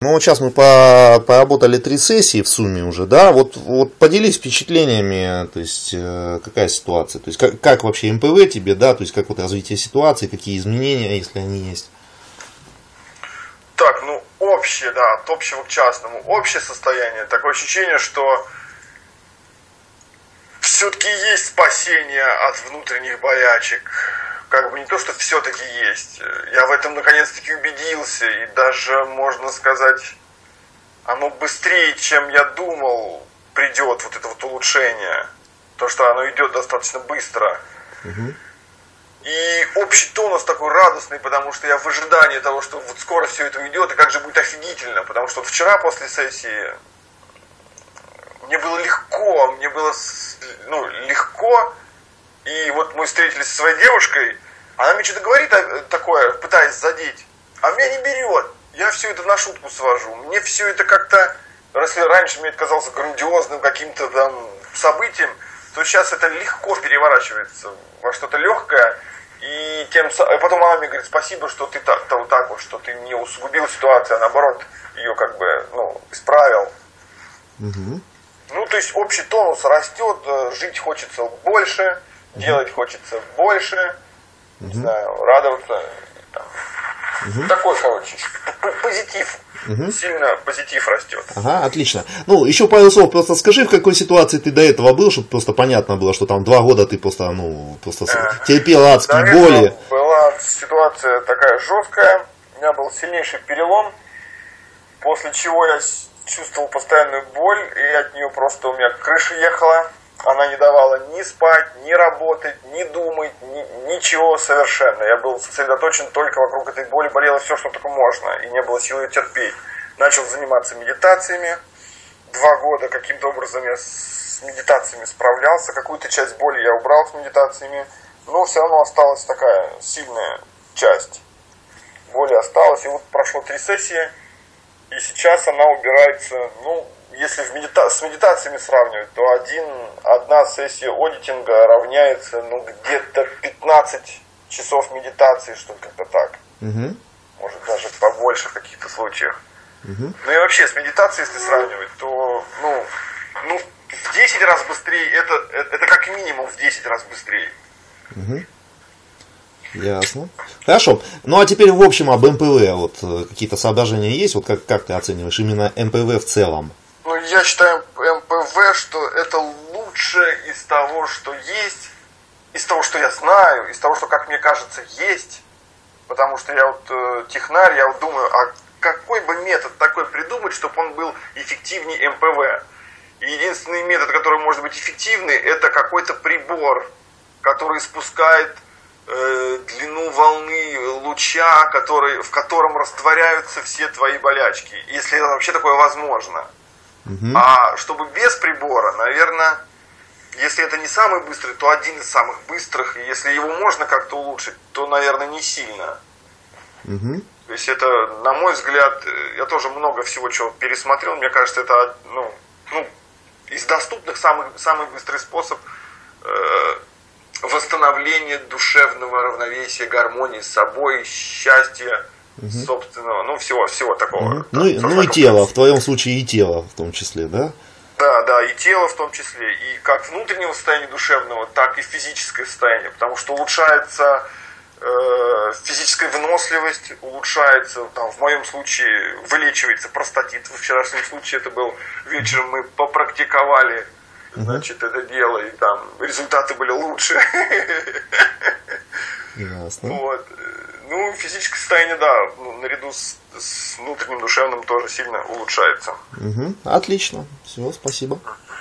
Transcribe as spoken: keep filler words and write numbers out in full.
Ну вот сейчас мы по, поработали три сессии в сумме уже, да, вот, вот поделись впечатлениями, то есть э, какая ситуация, то есть как, как вообще эм пэ вэ тебе, да, то есть как вот развитие ситуации, какие изменения, если они есть. Так, ну общее, да, от общего к частному, общее состояние, такое ощущение, что все-таки есть спасение от внутренних болячек. Как бы не то, что все-таки есть. Я в этом наконец-таки убедился. И даже, можно сказать, оно быстрее, чем я думал, придет вот это вот улучшение. То, что оно идет достаточно быстро. Угу. И общий тонус такой радостный, потому что я в ожидании того, что вот скоро все это уйдет, и как же будет офигительно. Потому что вот вчера после сессии мне было легко, мне было ну, легко. И вот мы встретились со своей девушкой, она мне что-то говорит такое, пытаясь задеть, а меня не берет. Я все это на шутку свожу. Мне все это как-то, если раньше мне это казалось грандиозным каким-то там событием, то сейчас это легко переворачивается во что-то легкое. И тем и потом она мне говорит, спасибо, что ты так, вот так вот, что ты не усугубил ситуацию, а наоборот ее как бы ну, исправил. Угу. Ну, то есть общий тонус растет, жить хочется больше, uh-huh. делать хочется больше, uh-huh. не знаю, радоваться. Там. Uh-huh. Такой, короче, позитив. Uh-huh. Сильно позитив растет. Ага, отлично. Ну, еще пару слов, просто скажи, в какой ситуации ты до этого был, чтобы просто понятно было, что там два года ты просто, ну, просто uh-huh. терпел адские боли. Была ситуация такая жесткая, у меня был сильнейший перелом, после чего я чувствовал постоянную боль, и от нее просто у меня крыша ехала. Она не давала ни спать, ни работать, ни думать, ни, ничего совершенно. Я был сосредоточен только вокруг этой боли, болело все, что только можно, и не было силы терпеть. Начал заниматься медитациями. Два года каким-то образом я с медитациями справлялся. Какую-то часть боли я убрал с медитациями, но все равно осталась такая сильная часть. Боли осталась, и вот прошло три сессии. И сейчас она убирается, ну, если в медита- с медитациями сравнивать, то один, одна сессия одитинга равняется, ну, где-то пятнадцать часов медитации, что ли, как-то так. Угу. Может, даже побольше в каких-то случаях. Угу. Ну и вообще, с медитацией, если сравнивать, то, ну, ну в десять раз быстрее, это, это, это как минимум в десять раз быстрее. Угу. Ясно. Хорошо. Ну а теперь в общем об эм пэ вэ. Вот какие-то соображения есть? Вот как, как ты оцениваешь именно эм пэ вэ в целом? Ну, я считаю эм пэ вэ, что это лучшее из того, что есть, из того, что я знаю, из того, что, как мне кажется, есть. Потому что я вот э, технарь, я вот думаю, а какой бы метод такой придумать, чтобы он был эффективнее эм пэ вэ? И единственный метод, который может быть эффективный, это какой-то прибор, который спускает длину волны луча, который, в котором растворяются все твои болячки, если это вообще такое возможно. Угу. А чтобы без прибора, наверное, если это не самый быстрый, то один из самых быстрых, и если его можно как-то улучшить, то, наверное, не сильно. Угу. То есть это, на мой взгляд, я тоже много всего чего пересмотрел, мне кажется, это ну, ну, из доступных самый, самый быстрый способ э, восстановление душевного равновесия, гармонии с собой, счастья угу. собственного, ну всего, всего такого. Угу. Ну, и, ну и тело, в твоем случае и тело в том числе, да? Да, да, и тело в том числе, и как внутреннего состояния душевного, так и физическое состояние, потому что улучшается э, физическая выносливость, улучшается, там, в моем случае вылечивается простатит, в вчерашнем случае это был вечером, мы попрактиковали значит, это дело, и там результаты были лучше. Ясно. Вот. Ну, физическое состояние, да, ну, наряду с, с внутренним душевным тоже сильно улучшается. Угу. Отлично. Все, спасибо.